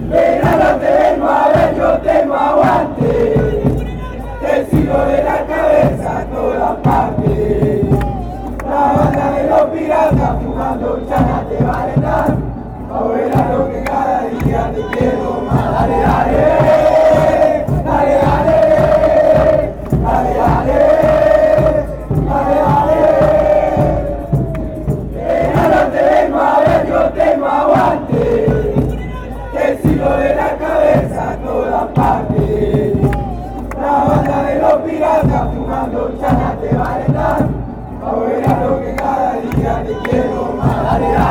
Pero no te vengo a ver, yo tengo aguante. Te sigo de la cabeza a todas partes. La banda de los piratas fumando chana te va a alentar. Ahora lo que cada día te quiero más. Dale, dale, dale, dale, dale, dale, dale, dale. Pero no te vengo a ver, yo tengo aguante. Te sigo de la cabeza a todas partes. La banda de los piratas fumando chana te va a alentar. Ahora lo que cada día te quiero más. Dale, dale.